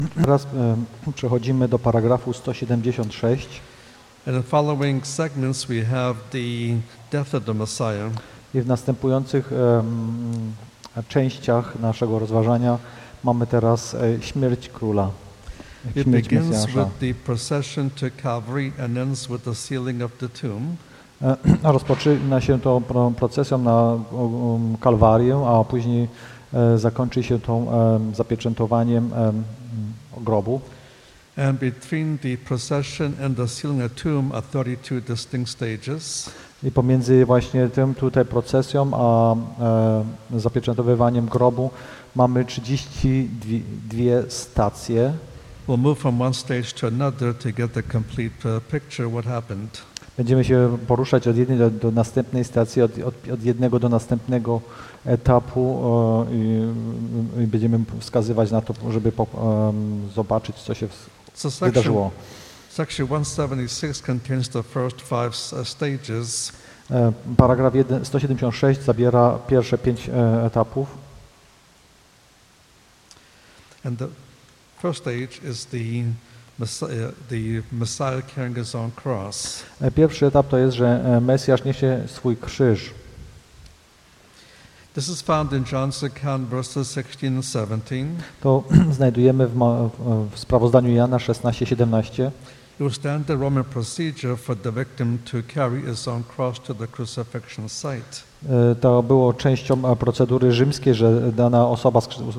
Teraz przechodzimy do paragrafu 176. In the following segments we have the death of the Messiah. I w następujących częściach naszego rozważania mamy teraz śmierć króla. It Śmierć begins Mesjasza. with the procession to Calvary and ends with the sealing of the tomb. Rozpoczyna się to procesją na Kalwarię, a później zakończy się tą zapieczętowaniem grobu. And between the procession and the sealing of the tomb are 32 distinct stages. I pomiędzy właśnie tym tutaj procesją a zapieczętowywaniem grobu mamy 32 stacje. We'll move from one stage to another to get the complete picture of what happened. Będziemy się poruszać od jednej do następnej stacji, od jednego do następnego etapu i będziemy wskazywać na to, żeby zobaczyć, co się wydarzyło. Section 176 contains the first 5 stages. Paragraf 176 zawiera pierwsze 5 etapów. And the first stage is the Messiah carrying his own cross. Pierwszy etap to jest, że Mesjasz niesie swój krzyż. This is found in John's account, verses 16 and 17. To znajdujemy w sprawozdaniu Jana 16:17. It was standard Roman procedure for the victim to carry his own cross to the crucifixion site. To było częścią procedury rzymskiej, że dana osoba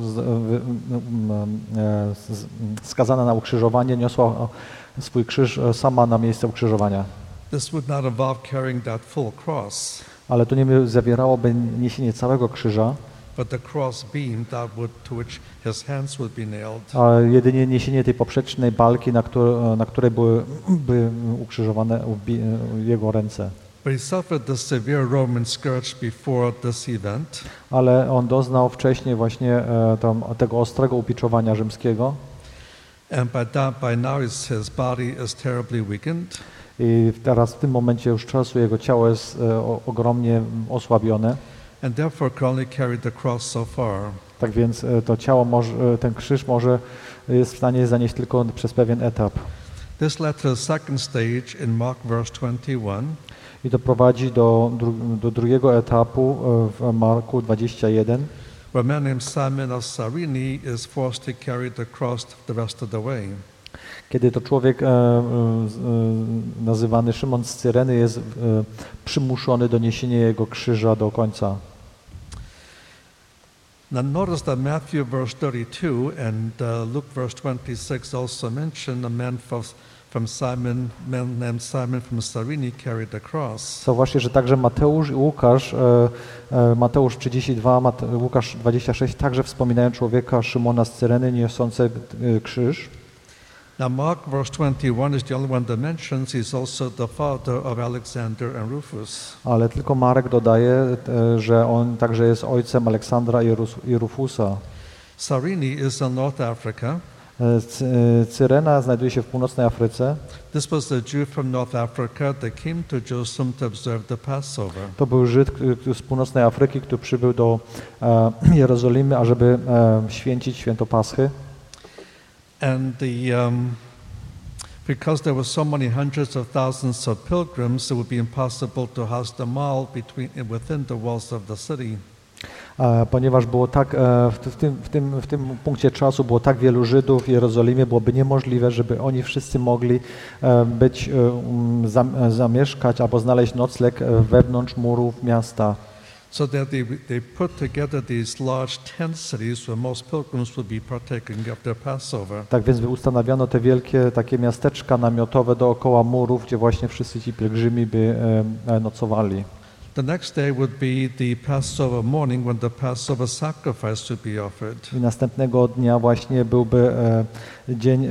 skazana na ukrzyżowanie niosła swój krzyż sama na miejsce ukrzyżowania. This would not involve carrying that full cross. Ale to nie zawierałoby niesienie całego krzyża, but the cross beam to which his hands would be nailed. A jedynie niesienie tej poprzecznej balki, na której były ukrzyżowane jego ręce. But he suffered the severe Roman scourge before this event. Ale on doznał wcześniej właśnie tego ostrego upiczowania rzymskiego. And by now his body is terribly weakened. I teraz w tym momencie już czasu jego ciało jest ogromnie osłabione. And therefore can only carry the cross so far. Tak więc to ciało ten krzyż jest w stanie zanieść tylko przez pewien etap. This led to the second stage in Mark verse 21. I to prowadzi do drugiego etapu w Marku 21. Where a man named Simon of Cyrene is forced to carry the cross the rest of the way. Kiedy to człowiek nazywany Szymon z Cyreny jest przymuszony do niesienia jego krzyża do końca. Now notice that Matthew verse 32 and Luke verse 26 also mention a man named Simon from Cyrene carried the cross. Zauważcie, że także Mateusz i Łukasz, Mateusz 32, Łukasz 26 także wspominają człowieka Szymona z Cyreny niosącego krzyż. Now Mark verse 21 is the only one that mentions he's also the father of Alexander and Rufus. Ale tylko Marek dodaje, że on także jest ojcem Aleksandra i Rufusa. Cyrene is in North Africa. Cyrena znajduje się w północnej Afryce. This was a Jew from North Africa that came to Jerusalem to observe the Passover. To był Żyd z północnej Afryki, który przybył do Jerozolimy, ażeby święcić święto Paschy. And because there were so many hundreds of thousands of pilgrims, it would be impossible to house them all within the walls of the city. Ponieważ było tak, w tym punkcie czasu było tak wielu Żydów w Jerozolimie, byłoby niemożliwe, żeby oni wszyscy mogli zamieszkać albo znaleźć nocleg wewnątrz murów miasta. So that they put together these large tent cities where most pilgrims would be partaking of their Passover. Tak więc ustanawiano te wielkie takie miasteczka namiotowe dookoła murów, gdzie właśnie wszyscy ci pielgrzymi by nocowali. The next day would be the Passover morning when the Passover sacrifice would be offered. I następnego dnia właśnie byłby dzień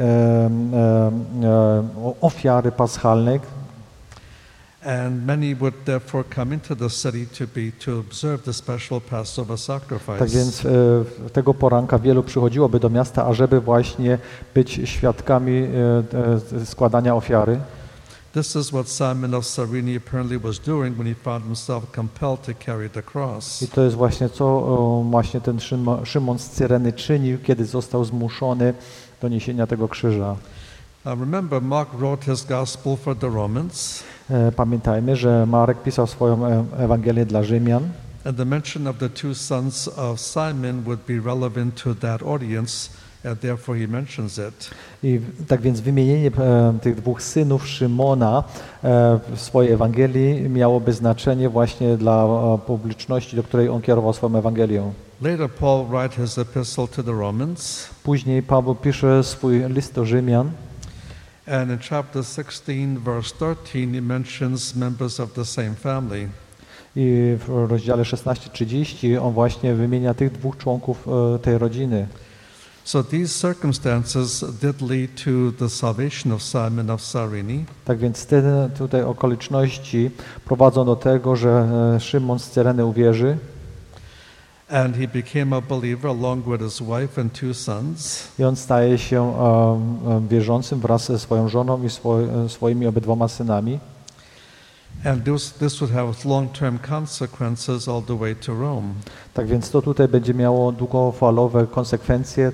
ofiary paschalnej. And many would therefore come into the city to observe the special Passover sacrifice. Tak więc tego poranka wielu przychodziłoby do miasta, ażeby właśnie być świadkami składania ofiary. This is what Simon of Cyrene apparently was doing when he found himself compelled to carry the cross. I to jest właśnie co właśnie ten Szymon z Cyreny czynił, kiedy został zmuszony do niesienia tego krzyża. Remember, Mark wrote his gospel for the Romans, Pamiętajmy, że Marek pisał swoją Ewangelię dla Rzymian and the mention of the two sons of Simon would be relevant to that audience, and therefore he mentions it. i tak więc wymienienie tych dwóch synów Szymona w swojej Ewangelii miałoby znaczenie właśnie dla publiczności, do której on kierował swoją Ewangelię. Later, Paul writes his epistle to the Romans, Później Paweł pisze swój list do Rzymian and in chapter 16, verse 13, he mentions members of the same family. i w rozdziale 16-30 on właśnie wymienia tych dwóch członków tej rodziny. So these circumstances did lead to the salvation of Simon of Cyrene, Tak więc te tutaj okoliczności prowadzą do tego, że Szymon z Cyreny uwierzy and he became a believer along with his wife and two sons. i on staje się wierzącym wraz ze swoją żoną i swoimi obydwoma synami. And this would have long-term consequences all the way to Rome. Tak więc to tutaj będzie miało długofalowe konsekwencje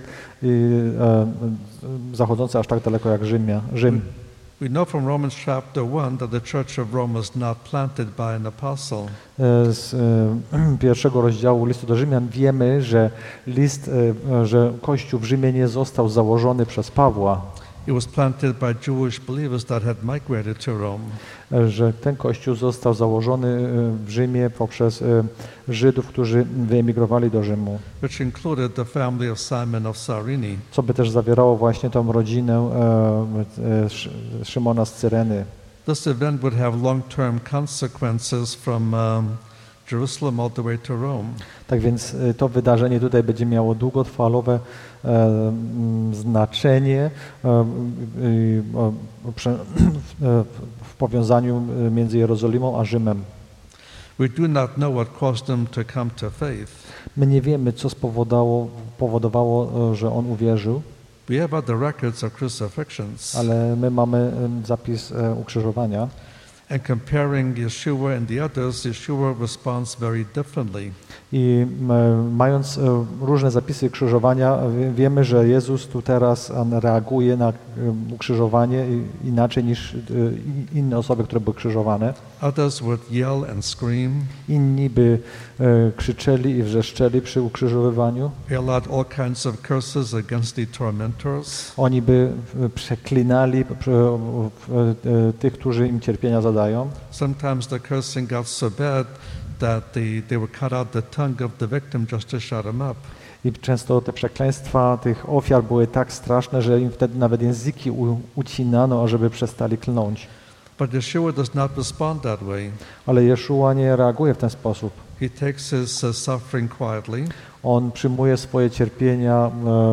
zachodzące aż tak daleko jak Rzym. We know from Romans chapter 1 that the Church of Rome was not planted by an apostle. Z pierwszego rozdziału listu do Rzymian wiemy, że Kościół w Rzymie nie został założony przez Pawła, It was planted by Jewish believers that had migrated to Rome. że ten Kościół został założony w Rzymie poprzez Żydów, którzy wyemigrowali do Rzymu, Which included the family of Simon of Cyrene. co by też zawierało właśnie tą rodzinę Szymona z Cyreny. This event would have long-term consequences from Jerusalem all the way to Rome. Tak więc to wydarzenie tutaj będzie miało długotrwałe znaczenie w powiązaniu między Jerozolimą a Rzymem. We do not know what caused them to come to faith. My nie wiemy, co powodowało, że on uwierzył, We have other records of crucifixions. ale my mamy zapis ukrzyżowania. And comparing Yeshua and the others, Yeshua responds very differently. I mając różne zapisy krzyżowania, wiemy, że Jezus tu teraz reaguje na ukrzyżowanie inaczej niż inne osoby, które były krzyżowane. Others would yell and scream. Inni by krzyczeli i wrzeszczeli przy ukrzyżowywaniu. They allowed all kinds of curses against the tormentors. Oni by przeklinali tych, którzy im cierpienia zadają. Sometimes the cursing got so bad that they would cut out the tongue of the victim just to shut him up. I często te przekleństwa tych ofiar były tak straszne, że im wtedy nawet języki ucinano, ażeby przestali klnąć. But Yeshua does not respond that way. Ale Jeszua nie reaguje w ten sposób. He takes his suffering quietly. On przyjmuje swoje cierpienia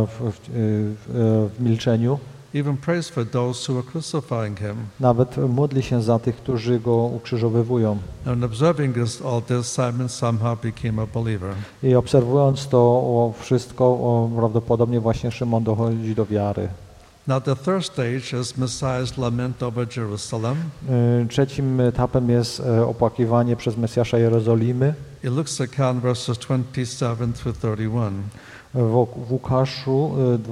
w milczeniu. Even prays for those who are crucifying him. Nawet modli się za tych, którzy go ukrzyżowywują. And observing all this, Simon somehow became a believer. I obserwując to wszystko, prawdopodobnie właśnie Szymon dochodzi do wiary. Now the third stage is Messiah's lament over Jerusalem. Trzecim etapem jest opłakiwanie przez Mesjasza Jerozolimy. In Luke's account, verses 27 through 31. W Łukaszu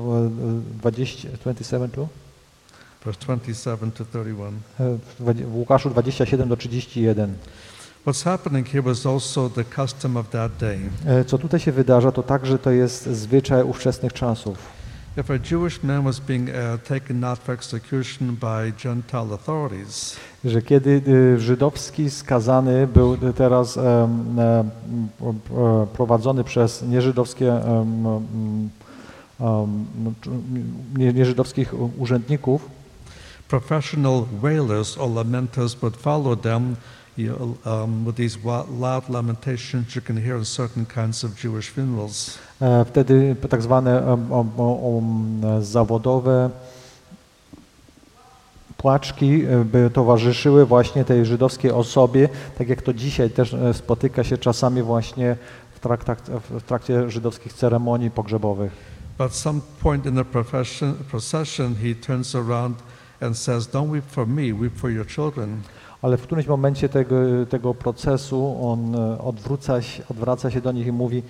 27 tu? Verse 27 to 31. W Łukaszu 27 do 31. What's happening here was also the custom of that day. Co tutaj się wydarza, to także to jest zwyczaj ówczesnych czasów. If a Jewish man was being taken out for execution by Gentile authorities, że kiedy żydowski skazany był teraz prowadzony przez nieżydowskich urzędników, professional wailers or lamenters would follow them with these loud lamentations you can hear in certain kinds of Jewish funerals. Wtedy tak zwane zawodowe płaczki by towarzyszyły właśnie tej żydowskiej osobie, tak jak to dzisiaj też spotyka się czasami właśnie w trakcie żydowskich ceremonii pogrzebowych. But some point in the procession he turns around and says, "Don't weep for me, weep for your children." Ale w którymś momencie tego procesu on odwraca się do nich i mówi: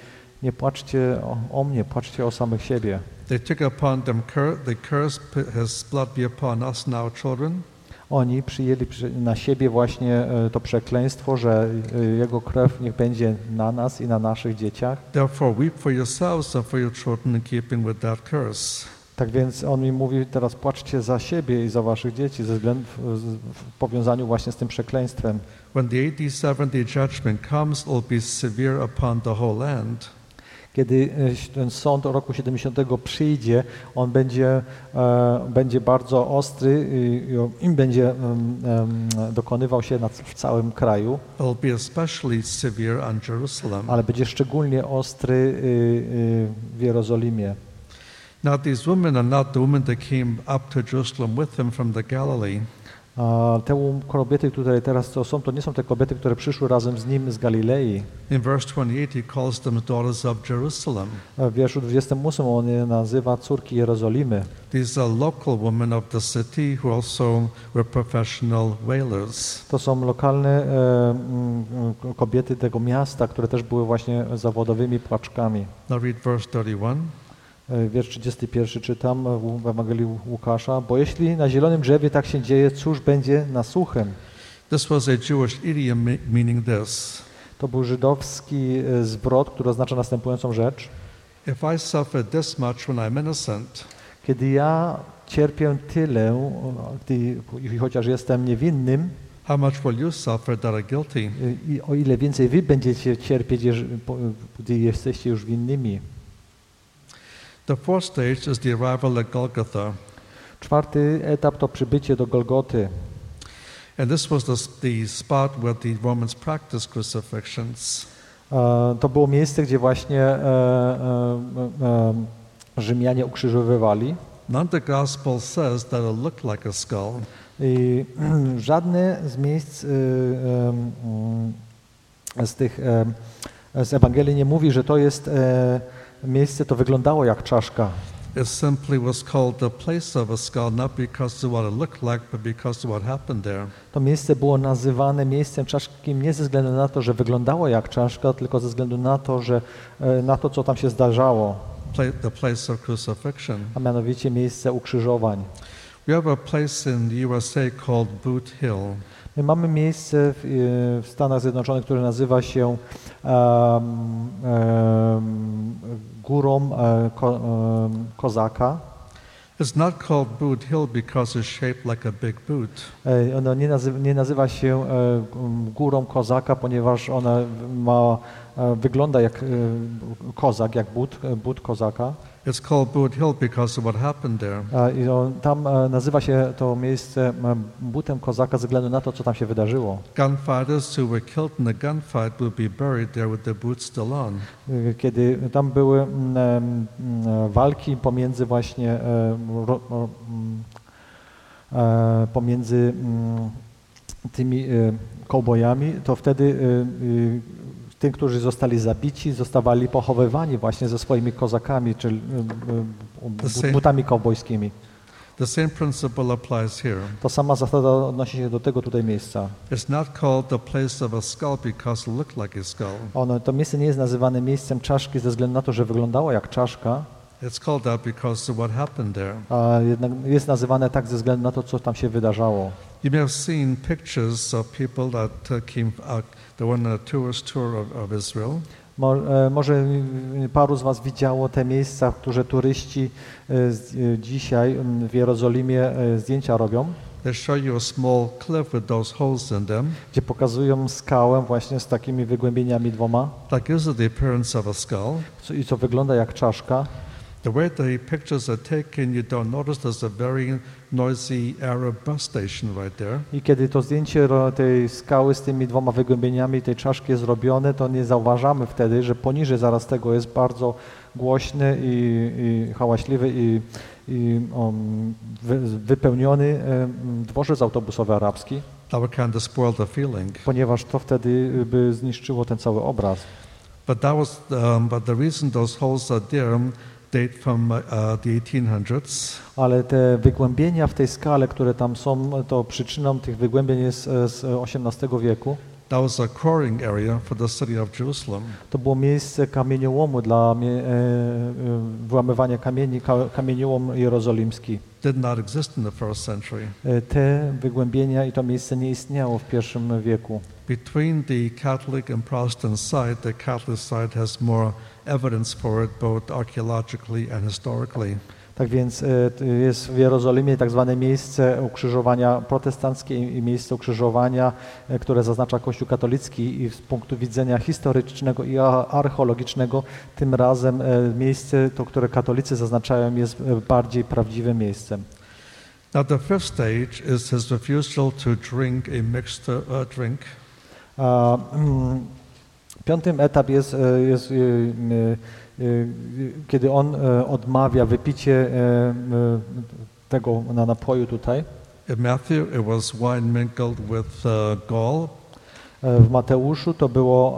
Nie płaczcie o mnie, płaczcie o samych siebie. They took upon them the curse, his blood be upon us and our children. Oni przyjęli na siebie właśnie to przekleństwo, że Jego krew niech będzie na nas i na naszych dzieciach. Therefore weep for yourselves and for your children in keeping with that curse. Tak więc on mi mówi, teraz płaczcie za siebie i za waszych dzieci w powiązaniu właśnie z tym przekleństwem. When the 87th day judgment comes, it will be severe upon the whole land. Kiedy ten sąd roku 70 przyjdzie, on będzie bardzo ostry i będzie dokonywał się w całym kraju. It will be especially severe on Jerusalem. Ale będzie szczególnie ostry w Jerozolimie. Now these women are not the women that came up to Jerusalem with him from the Galilee. A te kobiety, które teraz to nie są te kobiety, które przyszły razem z nim z Galilei. In verse 28 he calls them daughters of Jerusalem. W wierszu 28 on je nazywa córki Jerozolimy. These are local women of the city who also were professional wailers. To są lokalne kobiety tego miasta, które też były właśnie zawodowymi płaczkami. Now read verse 31. Wiersz 31 czytam w Ewangelii Łukasza. Bo jeśli na zielonym drzewie tak się dzieje, cóż będzie na suchym? This was a Jewish idiom meaning this. To był żydowski zwrot, który oznacza następującą rzecz. If I suffer this much when I'm innocent, kiedy ja cierpię tyle, chociaż jestem niewinnym, how much will you suffer that are guilty? I o ile więcej wy będziecie cierpieć, gdy jesteście już winnymi. The fourth stage is the arrival at Golgotha. Czwarty etap to przybycie do Golgoty. And this was the spot where the Romans practiced crucifixions. To było miejsce, gdzie właśnie Rzymianie ukrzyżowywali. None of the gospel says that it looked like a skull. I żadne z miejsc z Ewangelii nie mówi, że to jest miejsce, to wyglądało jak czaszka. It simply was called the place of a skull, not because of what it looked like, but because of what happened there. To miejsce było nazywane miejscem czaszki nie ze względu na to, że wyglądało jak czaszka, tylko ze względu na to, że na to, co tam się zdarzało. The place of crucifixion. A mianowicie miejsce ukrzyżowań. We have a place in the USA called Boot Hill. My mamy miejsce w Stanach Zjednoczonych, które nazywa się górą Kozaka. It's not called Boot Hill because it's shaped like a big boot. Ono nie nazywa się górą Kozaka, ponieważ ona wygląda jak kozak, jak but kozaka. It's called Boot Hill because of what happened there. I tam nazywa się to miejsce butem kozaka ze względu na to, co tam się wydarzyło. Gunfighters who were killed in the gunfight will be buried there with their boots still on. Kiedy tam były walki pomiędzy właśnie pomiędzy tymi kołbojami, to wtedy tym, którzy zostali zabici, zostawali pochowywani właśnie ze swoimi kozakami, czyli butami kowbojskimi. The same principle applies here. To sama zasada odnosi się do tego tutaj miejsca. It's not called the place of a skull because it looked like a skull. To miejsce nie jest nazywane miejscem czaszki ze względu na to, że wyglądało jak czaszka. It's called that because of what happened there. A jednak jest nazywane tak ze względu na to, co tam się wydarzało. You may have seen pictures of people that came out, they went on a tourist tour of Israel. Może paru z was widziało te miejsca, które turyści dzisiaj w Jerozolimie zdjęcia robią. They show you a small cliff with those holes in them. Gdzie pokazują skałę właśnie z takimi wygłębieniami dwoma. That gives it the appearance of a skull. I co wygląda jak czaszka. The way the pictures are taken, you don't notice there's a very noisy Arab bus station right there. I kiedy to zdjęcie tej skały z tymi dwoma wygłębieniami tej czaszki jest zrobione, to nie zauważamy wtedy, że poniżej zaraz tego jest bardzo głośny i hałaśliwy i wypełniony dworzec autobusowy arabski. That would kind of spoil the feeling. Ponieważ to wtedy by zniszczyło ten cały obraz. But the reason those holes are there date from the 1800s. Ale te wygłębienia w tej skale, które tam są, to przyczyną tych wygłębień jest z XVIII wieku. That was a quarrying area for the city of Jerusalem. To było miejsce kamieniołomu dla wyłamywania kamieni, kamieniołom jerozolimski. Did not exist in the first century. Te wygłębienia i to miejsce nie istniało w I wieku. Between the Catholic and Protestant side, the Catholic side has more evidence for it, both archaeologically and historically. Tak więc jest w Jerozolimie tak zwane miejsce ukrzyżowania protestanckie i miejsce ukrzyżowania, które zaznacza Kościół katolicki i z punktu widzenia historycznego i archeologicznego tym razem miejsce, to które katolicy zaznaczają, jest bardziej prawdziwym miejscem. Now the fifth stage is his refusal to drink a mixed drink. Piątym etap jest kiedy on odmawia wypicie tego napoju tutaj. In Matthew it was wine mingled with gall. W Mateuszu to było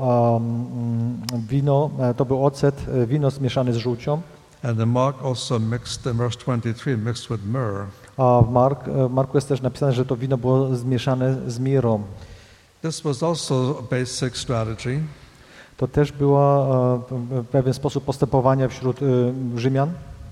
wino, to był ocet, wino zmieszane z żółcią. And in Mark also mixed, in verse 23, mixed with myrrh. A w Marku jest też napisane, że to wino było zmieszane z mirą. This was also a basic strategy. To też była pewien sposób postępowania wśród Rzymian.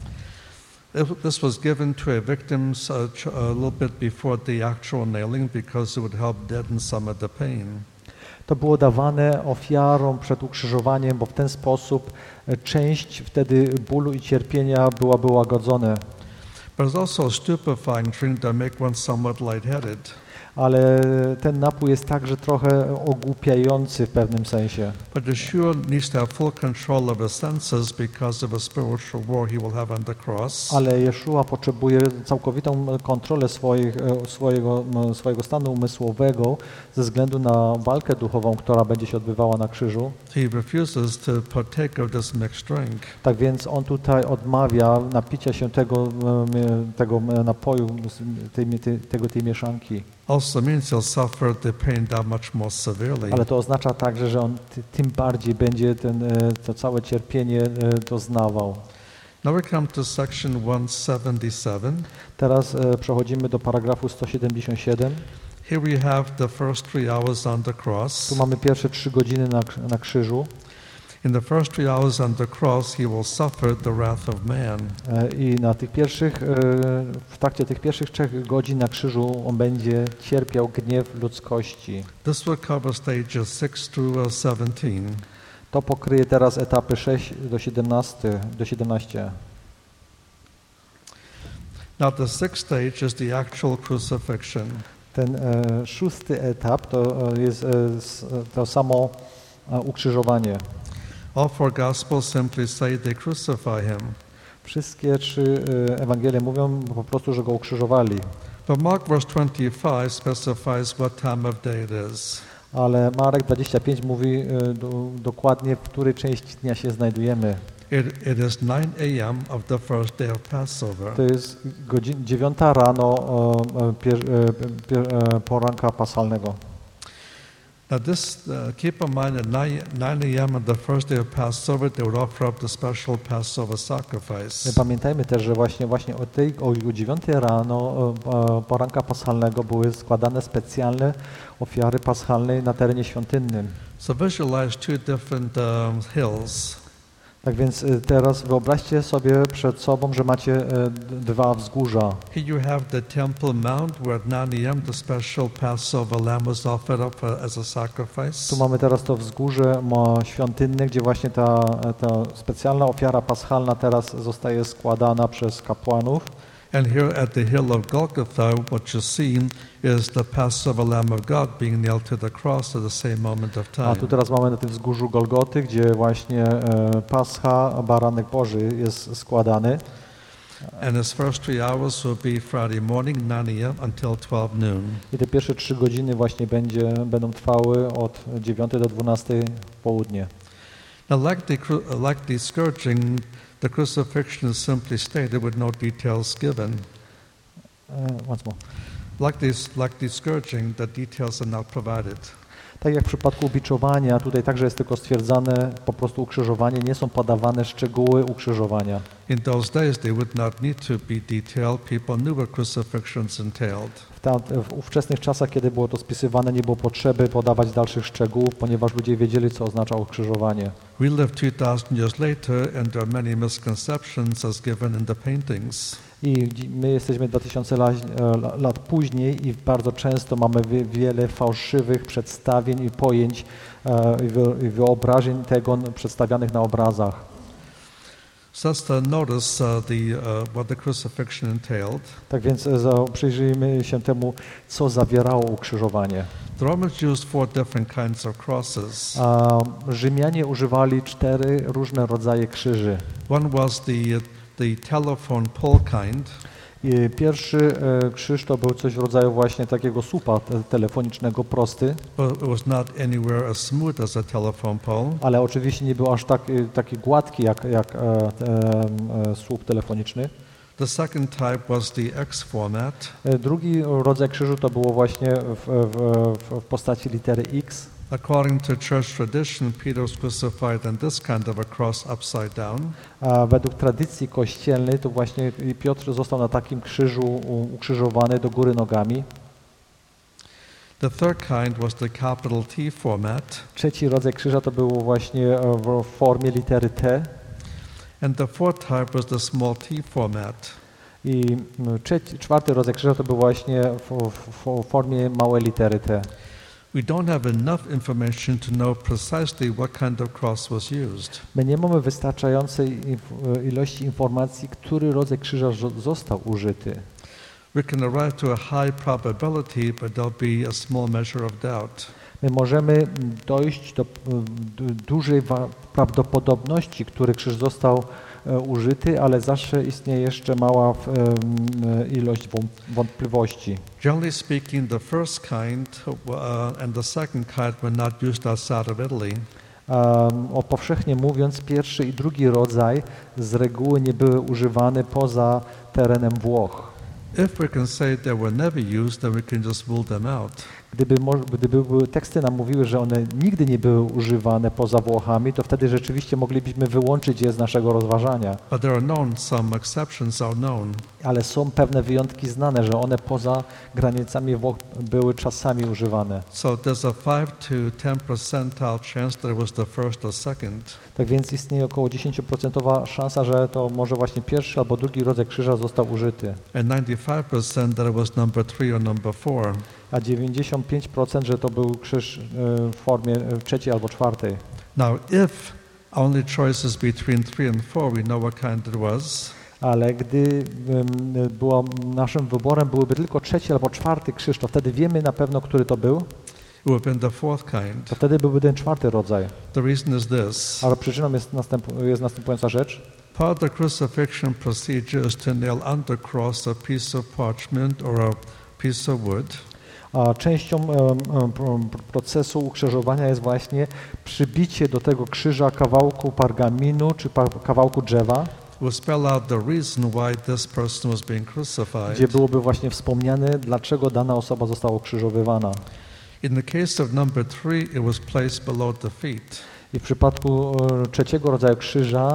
This was given to a victims a little bit before the actual nailing because it would help deaden some of the pain. To było dawane ofiarom przed ukrzyżowaniem, bo w ten sposób część wtedy bólu i cierpienia byłaby łagodzone. But it's also a stupefying drink that make one somewhat lightheaded. Ale ten napój jest także trochę ogłupiający w pewnym sensie. But Yeshua needs to have full control of his senses because of a spiritual war he will have on the cross. Ale Jeszua potrzebuje całkowitą kontrolę swojego stanu umysłowego ze względu na walkę duchową, która będzie się odbywała na krzyżu. He refuses to partake of this mixed drink. Tak więc on tutaj odmawia napicia się tego napoju, tej mieszanki. Also means he'll suffer the pain that much more severely. Ale to oznacza także, że on tym bardziej będzie to całe cierpienie doznawał. Now we come to section 177. Teraz przechodzimy do paragrafu 177. Here we have the first 3 hours on the cross. Tu mamy pierwsze 3 godziny na krzyżu. In the first 3 hours on the cross, he will suffer the wrath of man. I w trakcie tych pierwszych 3 godzin na krzyżu on będzie cierpiał gniew ludzkości. This will cover stages 6 through 17. To pokryje teraz etapy 6 do 17. Now the sixth stage is the actual crucifixion. Ten 6. etap to jest to samo ukrzyżowanie. All 4 Gospels simply say they crucify him. Wszystkie 3 Ewangelie mówią po prostu, że go ukrzyżowali. But Mark verse 25 specifies what time of day it is. Ale Marek 25 mówi dokładnie, w której części dnia się znajdujemy. It is 9 a.m. of the first day of Passover. To jest 9 rano poranka paschalnego. Now this, keep in mind at 9 a.m. on the first day of Passover, they would offer up the special Passover sacrifice. Pamiętajmy też, że właśnie o 9 rano poranka paschalnego były składane specjalne ofiary paschalne na terenie świątynnym. So visualize 2 different hills. Tak więc teraz wyobraźcie sobie przed sobą, że macie 2 wzgórza. Here you have the Temple Mount, where at 9 a.m. the special Passover lamb was offered up as a sacrifice. Tu mamy teraz to wzgórze świątynne, gdzie właśnie ta specjalna ofiara paschalna teraz zostaje składana przez kapłanów. And here at the hill of Golgotha, what you see is the Passover Lamb of God being nailed to the cross at the same moment of time. A tu teraz mamy na tym wzgórzu Golgoty, gdzie właśnie Pascha, Baranek Boży jest składany. And his first 3 hours will be Friday morning, 9 a.m. until 12 noon. I te pierwsze 3 godziny właśnie będą trwały od 9 do 12 w południe. Now, like the scourging, the crucifixion is simply stated with no details given. Once more. Like the scourging, the details are not provided. Tak jak w przypadku biczowania, tutaj także jest tylko stwierdzane po prostu ukrzyżowanie, nie są podawane szczegóły ukrzyżowania. In those days, they would not need to be detailed. People knew what crucifixions entailed. W ówczesnych czasach, kiedy było to spisywane, nie było potrzeby podawać dalszych szczegółów, ponieważ ludzie wiedzieli, co oznaczało krzyżowanie. We live 2,000 years later, and there are many misconceptions as given in the paintings. I my jesteśmy 2000 lat później i bardzo często mamy wiele fałszywych przedstawień i pojęć i wyobrażeń tego przedstawianych na obrazach. So let's notice what the crucifixion entailed. Tak więc przyjrzyjmy się temu, co zawierało ukrzyżowanie. The Romans used 4 different kinds of crosses. Rzymianie używali 4 różne rodzaje krzyży. One was the telephone pole kind. I pierwszy krzyż to był coś w rodzaju właśnie takiego słupa telefonicznego, prosty. But it was not anywhere as smooth as a telephone pole. Ale oczywiście nie był aż taki gładki jak słup telefoniczny. The second type was the X format. Drugi rodzaj krzyżu to było właśnie w postaci litery X. According to church tradition, Peter was crucified on this kind of a cross upside down. A według tradycji kościelnej to właśnie Piotr został na takim krzyżu ukrzyżowany do góry nogami. The third kind was the capital T format. Trzeci rodzaj krzyża to było właśnie w formie litery T. And the fourth type was the small t format. I czwarty rodzaj krzyża to był właśnie w formie małej litery T. We don't have enough information to know precisely what kind of cross was used. My nie mamy wystarczającej ilości informacji, który rodzaj krzyża został użyty. We can arrive to a high probability, but there'll be a small measure of doubt. My możemy dojść do dużej prawdopodobności, który krzyż został użyty, ale zawsze istnieje jeszcze mała ilość wątpliwości. Generally speaking, the first kind and the second kind were not used outside of Italy. Powszechnie mówiąc, pierwszy i drugi rodzaj z reguły nie były używane poza terenem Włoch. If we can say they were never used, then we can just rule them out. Gdyby były teksty nam mówiły, że one nigdy nie były używane poza Włochami, to wtedy rzeczywiście moglibyśmy wyłączyć je z naszego rozważania. But there are known, some exceptions are known. Ale są pewne wyjątki znane, że one poza granicami Włoch były czasami używane. So there's a 5 to 10% chance that it was the first or second. Tak więc istnieje około 10% szansa, że to może właśnie pierwszy albo drugi rodzaj krzyża został użyty. And 95% that it was number 3 or number 4. A 95%, że to był krzyż w formie trzeciej albo czwartej. Now, if only choices between 3 and 4, we know what kind it was. Ale gdy naszym wyborem byłyby tylko trzeci albo czwarty krzyż, to wtedy wiemy na pewno, który to był. It would have been the fourth kind. To wtedy byłby ten czwarty rodzaj. The reason is this. Ale przyczyną jest następująca rzecz. Part of the crucifixion procedure is to nail on the cross a piece of parchment or a piece of wood. A częścią procesu ukrzyżowania jest właśnie przybicie do tego krzyża kawałku pergaminu czy kawałku drzewa, Will spell out the reason why this person was being crucified. gdzie byłoby właśnie wspomniane, dlaczego dana osoba została ukrzyżowywana. In the case of number 3, it was placed below the feet. I w przypadku trzeciego rodzaju krzyża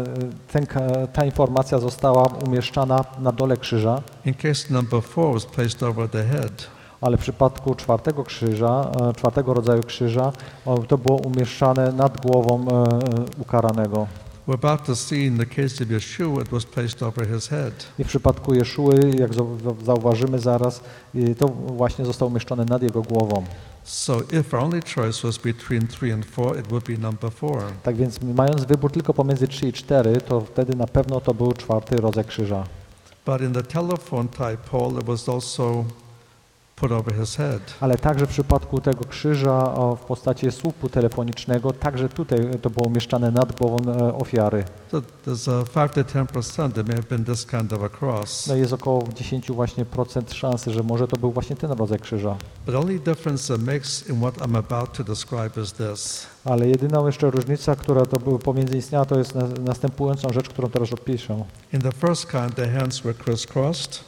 ta informacja została umieszczana na dole krzyża. In case number 4 was placed over the head. Ale w przypadku czwartego rodzaju krzyża, to było umieszczane nad głową ukaranego. We're about to see in the case of Yeshua, it was placed over his head. I w przypadku Jeszuły, jak zauważymy zaraz, to właśnie zostało umieszczone nad jego głową. So if our only choice was between 3 and 4, it would be number 4. Tak więc mając wybór tylko pomiędzy 3 i 4, to wtedy na pewno to był czwarty rodzaj krzyża. But in the telephone type pole, it was also put over his head. Ale także w przypadku tego krzyża w postaci słupu telefonicznego, także tutaj to było umieszczane nad głową ofiary. So there's a 5 to 10% that may have been this kind of a cross. No jest około 10 właśnie procent szansy, że może to był właśnie ten rodzaj krzyża. But the only difference it makes in what I'm about to describe is this. Ale jedyną jeszcze różnica, która to pomiędzy istniała, to jest następującą rzecz, którą teraz opiszę. In the first kind, the hands were crisscrossed.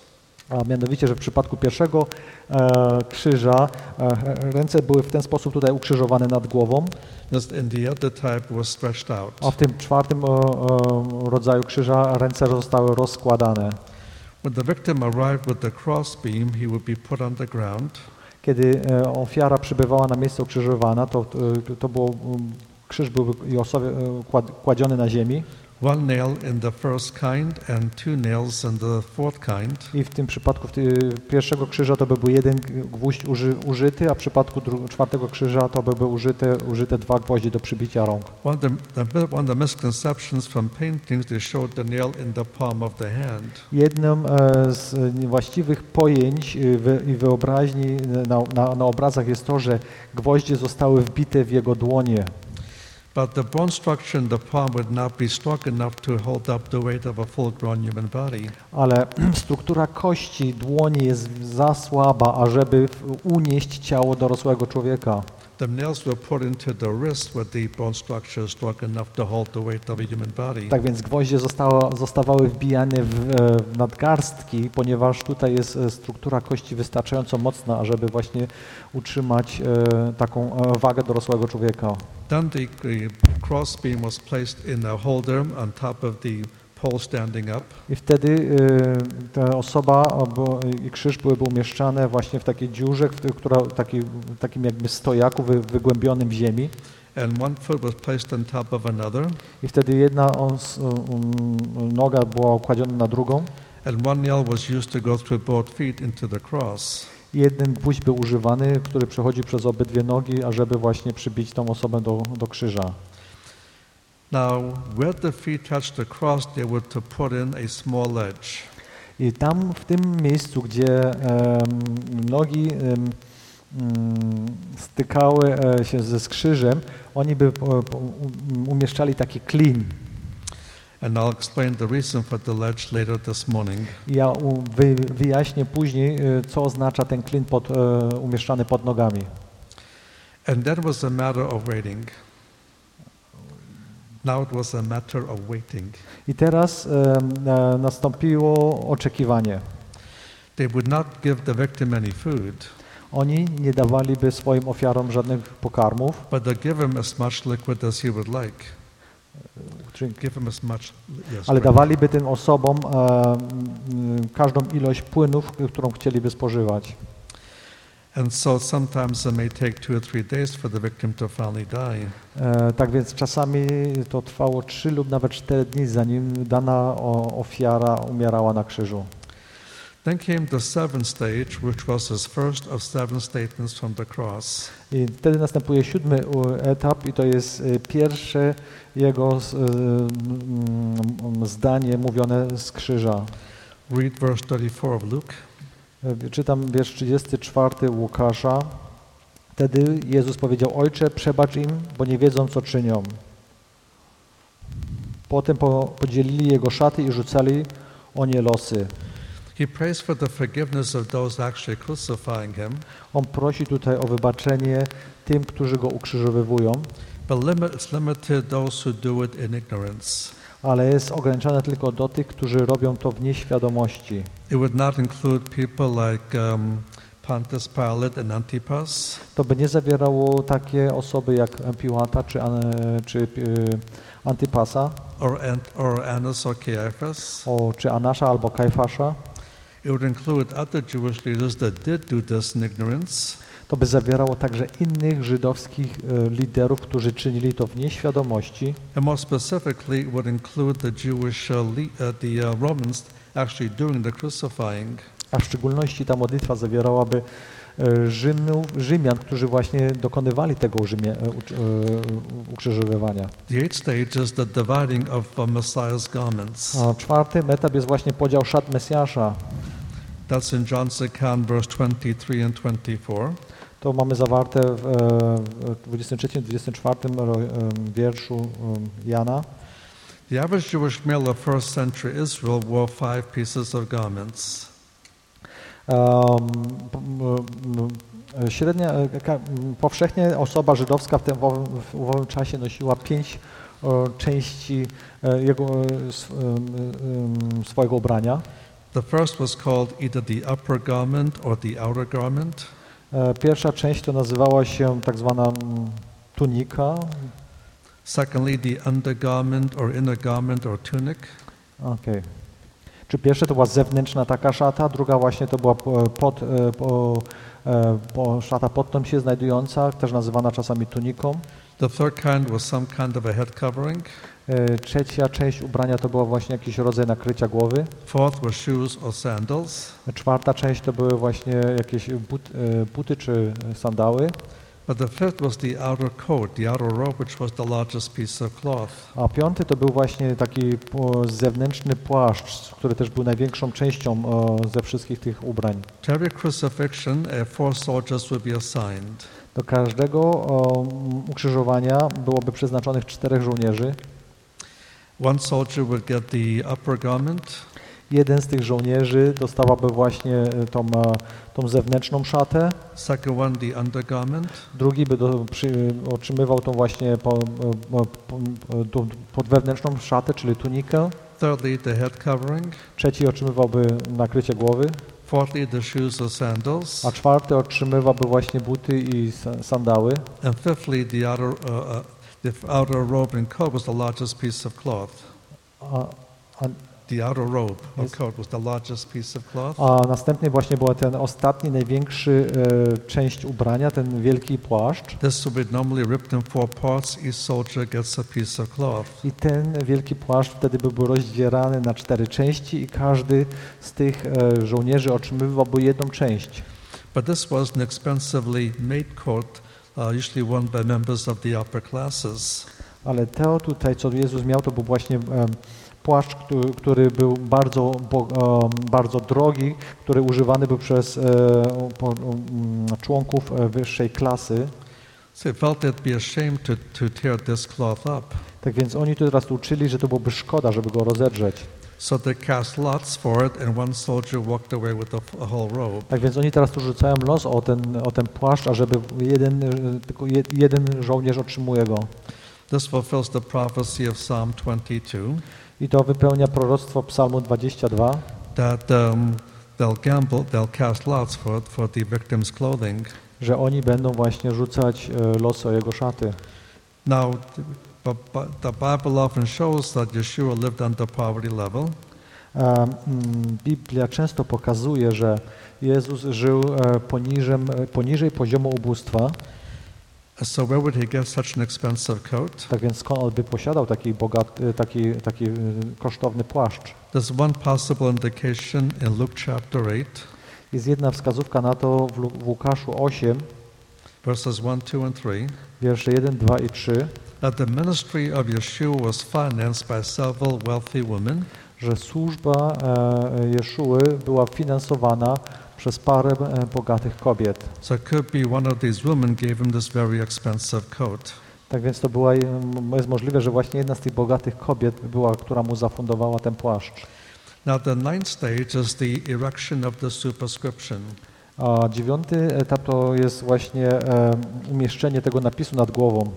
A mianowicie, że w przypadku pierwszego krzyża ręce były w ten sposób tutaj ukrzyżowane nad głową, In the other type was stretched out. a w tym czwartym rodzaju krzyża ręce zostały rozkładane. When the victim arrived with the crossbeam, he would be put on the ground. Kiedy ofiara przybywała na miejsce ukrzyżowana, to było, krzyż był i osobie kładziony na ziemi. One nail in the first kind and two nails in the fourth kind. I w tym przypadku pierwszego krzyża to by był jeden gwóźdź użyty, a w przypadku czwartego krzyża to by były użyte dwa gwoździe do przybicia rąk. One of the misconceptions from paintings, they showed the nail in the palm of the hand. Jednym z niewłaściwych pojęć i wyobraźni na obrazach jest to, że gwoździe zostały wbite w jego dłonie. But the bone structure in the palm would not be strong enough to hold up the weight of a full-grown human body. Ale struktura kości dłoni jest za słaba, ażeby unieść ciało dorosłego człowieka. The nails were put into the wrist where the bone structure is strong enough to hold the weight of a human body. Tak więc gwoździe zostawały wbijane w nadgarstki, ponieważ tutaj jest struktura kości wystarczająco mocna, ażeby właśnie utrzymać taką wagę dorosłego człowieka. Then the crossbeam was placed in a holder on top of the pole standing up. I wtedy ta osoba i krzyż byłyby umieszczane właśnie w takiej dziurze, która takim jakby stojaku wygłębionym w ziemi. And one foot was placed on top of another. I wtedy jedna noga była układziona na drugą. And one nail was used to go through both feet into the cross. Jeden gwóźdź był używany, który przechodzi przez obydwie nogi, ażeby właśnie przybić tą osobę do krzyża. Now, where the feet touched the cross, they were to put in a small ledge. I tam w tym miejscu, gdzie nogi stykały się ze krzyżem, oni by umieszczali taki klin. And I'll explain the reason for the ledge later this morning. Ja wyjaśnię później, co oznacza ten klin umieszczany pod nogami. And that was a matter of waiting. Now it was a matter of waiting. I teraz nastąpiło oczekiwanie. They would not give the victim any food. Oni nie dawaliby swoim ofiarom żadnych pokarmów, But they give him as much liquid as he would like. Give him as much, yes, ale right. dawaliby tym osobom każdą ilość płynów, którą chcieliby spożywać. And so sometimes it may take 2 or 3 days for the victim to finally die. Tak więc czasami to trwało 3 lub nawet 4 dni, zanim dana ofiara umierała na krzyżu. Then came the seventh stage, which was his first of 7 statements from the cross. I wtedy następuje 7. etap i to jest pierwsze jego zdanie mówione z krzyża. Read verse 34 of Luke. Czytam wiersz 34 Łukasza. Wtedy Jezus powiedział: Ojcze, przebacz im, bo nie wiedzą, co czynią. Potem podzielili jego szaty i rzucali o nie losy. He prays for the forgiveness of those actually crucifying him. On prosi tutaj o wybaczenie tym, którzy go ukrzyżowywują, But it's limited those who do it in ignorance. ale jest ograniczone tylko do tych, którzy robią to w nieświadomości. It would not include people like Pontius Pilate and Antipas. To by nie zawierało takie osoby jak Piłata czy Antypasa, or Annas or Caiaphas. czy Anasza albo Kajfasza. It would include other Jewish leaders that did do this in ignorance. To by zawierało także innych żydowskich liderów, którzy czynili to w nieświadomości. And more specifically, it would include the Jewish Romans actually doing the crucifying. A w szczególności ta modlitwa zawierałaby Rzymian, którzy właśnie dokonywali tego ukrzyżowywania. The 8th stage is the dividing of Messiah's garments. A 4. etap jest właśnie podział szat Mesjasza. That's in John's account, verse 23 and 24. To mamy zawarte w 23-24 wierszu Jana. The average Jewish male of first century Israel wore 5 pieces of garments. Powszechnie osoba żydowska w owym czasie nosiła 5 części swojego ubrania. The first was called either the upper garment or the outer garment. Pierwsza część to nazywała się tak zwana tunika. Secondly, the undergarment or inner garment or tunic. Okay. Czy pierwsze to była zewnętrzna taka szata, druga właśnie to była szata pod tą się znajdująca, też nazywana czasami tuniką. The third kind was some kind of a head covering. Trzecia część ubrania to była właśnie jakiś rodzaj nakrycia głowy. Fourth were shoes or sandals. Czwarta część to były właśnie jakieś buty czy sandały. But the fifth was the outer coat, the outer robe, which was the largest piece of cloth. A piąty to był właśnie taki zewnętrzny płaszcz, który też był największą częścią ze wszystkich tych ubrań. To every crucifixion, 4 soldiers would be assigned. Do każdego ukrzyżowania byłoby przeznaczonych 4 żołnierzy. One soldier would get the upper garment. Jeden z tych żołnierzy dostawałby właśnie tą zewnętrzną szatę. Second one, the undergarment. Drugi by otrzymywał tą właśnie pod wewnętrzną szatę, czyli tunikę. Thirdly, the head covering. Trzeci otrzymywałby nakrycie głowy. Fourthly, the shoes or sandals. A czwarty otrzymywałby właśnie buty i sandały. And fifthly, the outer robe and coat was the largest piece of cloth. The outer robe or coat was the largest piece of cloth. A następnie właśnie była ten ostatni, największy część ubrania, ten wielki płaszcz. This would be normally ripped in 4 parts. Each soldier gets a piece of cloth. I ten wielki płaszcz wtedy by był rozdzierany na 4 części i każdy z tych żołnierzy otrzymywałby jedną część. But this was an expensively made coat, usually worn by members of the upper classes. Ale to tutaj, co Jezus miał, to był właśnie płaszcz, który był bardzo drogi, który używany był przez członków wyższej klasy. So they felt they'd be ashamed to tear this cloth up. Tak więc oni tu teraz uczyli, że to byłoby szkoda, żeby go rozedrzeć. So they cast lots for it, and one soldier walked away with a whole robe. Tak więc oni teraz tu rzucają los o ten płaszcz, a żeby tylko jeden żołnierz otrzymuje go. This fulfills the prophecy of Psalm 22. I to wypełnia proroctwo Psalmu 22, that they'll cast lots for the victim's clothing. że oni będą właśnie rzucać los o jego szaty. Now, the Bible often shows that Yeshua lived under poverty level. Biblia często pokazuje, że Jezus żył poniżej poziomu ubóstwa. So where would he get such an expensive coat? Tak więc skąd on by posiadał taki kosztowny płaszcz? There's one possible indication in Luke chapter 8. Jest jedna wskazówka na to w Łukaszu 8, verses 1, 2, and 3. wiersze 1, 2 i 3, That the ministry of Yeshua was financed by several wealthy women. Że służba Jeszuły była finansowana przez parę bogatych kobiet. So it could be one of these women gave him this very expensive coat. Tak więc to jest możliwe, że właśnie jedna z tych bogatych kobiet była, która mu zafundowała ten płaszcz. Now the 9th stage is the erection of the superscription. A 9. etap to jest właśnie umieszczenie tego napisu nad głową.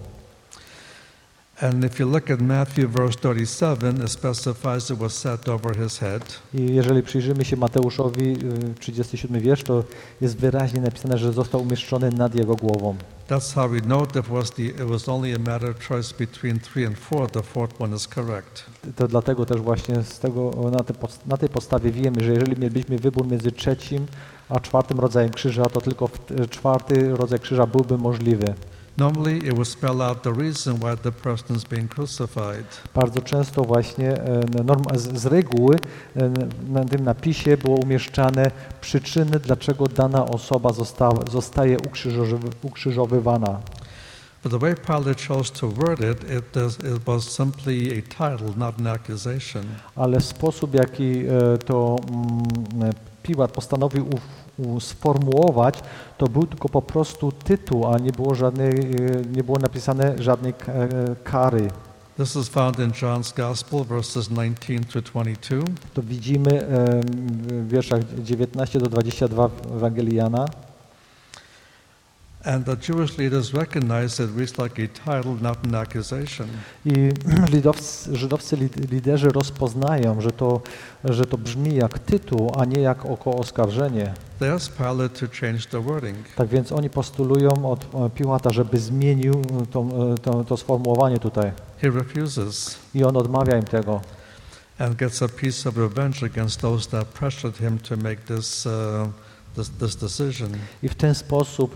And if you look at Matthew verse 37, it specifies it was set over his head. I jeżeli przyjrzymy się Mateuszowi 37 wiersz, to jest wyraźnie napisane, że został umieszczony nad jego głową. That's how we know that it was only a matter of choice between 3 and 4. The fourth one is correct. To dlatego też właśnie na tej podstawie wiemy, że jeżeli mielibyśmy wybór między 3. a 4. rodzajem krzyża, to tylko 4. rodzaj krzyża byłby możliwy. Normally it would spell out the reason why the person is being crucified. Bardzo często właśnie z reguły na tym napisie było umieszczane przyczyny, dlaczego dana osoba zostaje ukrzyżowywana. But the way Pilate chose to word it was simply a title, not an accusation. Ale sposób, jaki to Piłat postanowił sformułować, to był tylko po prostu tytuł, a nie było napisane żadnej kary. This is found in John's Gospel, verses 19 through 22. To widzimy w wierszach 19 do 22 w Ewangelii Jana. And the Jewish leaders recognized it reached like a title, not an accusation. I żydowscy liderzy rozpoznają, że to brzmi jak tytuł, a nie jak oskarżenie. They asked Pilate to change the wording. Tak więc oni postulują od Piłata, żeby zmienił to sformułowanie tutaj. He refuses I on odmawia im tego. and gets a piece of revenge against those that pressured him to make this decision. I w ten sposób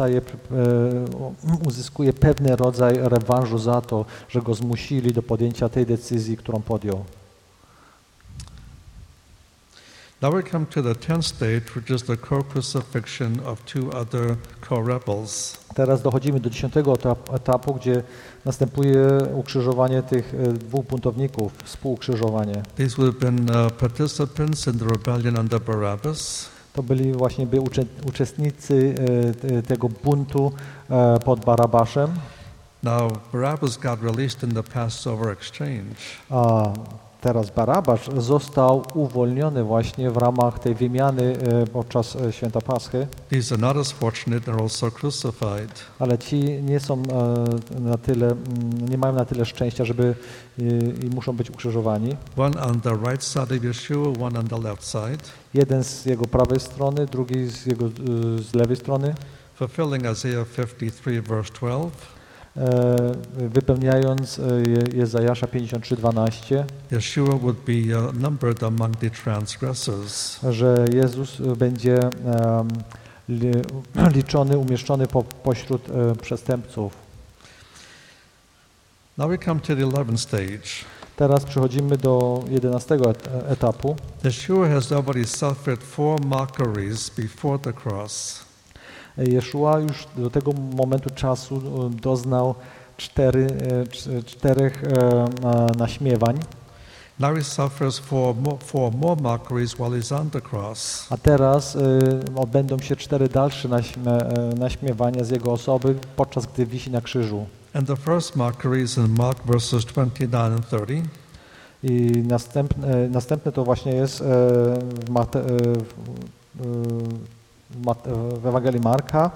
uzyskuje pewien rodzaj rewanżu za to, że go zmusili do podjęcia tej decyzji, którą podjął. Now we come to the 10th stage, which is the co-crucifixion of two other co-rebels. Teraz dochodzimy do 10. etapu, gdzie następuje ukrzyżowanie tych dwóch buntowników, współukrzyżowanie. These would have been participants in the rebellion under Barabbas. To byli właśnie uczestnicy tego buntu pod Barabaszem. Now Barabbas got released in the Passover exchange. A teraz Barabasz został uwolniony właśnie w ramach tej wymiany podczas święta Paschy. These are not as fortunate, they're also crucified. Ale ci nie są nie mają na tyle szczęścia, żeby i muszą być ukrzyżowani. One on the right side of Yeshua, one on the left side. Jeden z jego prawej strony, drugi z lewej strony. Fulfilling Isaiah 53 verse 12. Wypełniając Jezajasza 53:12, Yeshua would be numbered among the transgressors. Że Jezus będzie liczony, umieszczony pośród przestępców. Now we come to the 11th stage. Teraz przechodzimy do 11. etapu. Yeshua has already suffered 4 mockeries before the cross. Jeszua już do tego momentu czasu doznał czterech naśmiewań. Now he suffers four more mockeries while he's on the cross. A teraz odbędą się 4 dalsze naśmiewania z jego osoby, podczas gdy wisi na krzyżu. And the first mockery is in Mark verses 29 and 30. I następne to właśnie jest w Ewangelii Marka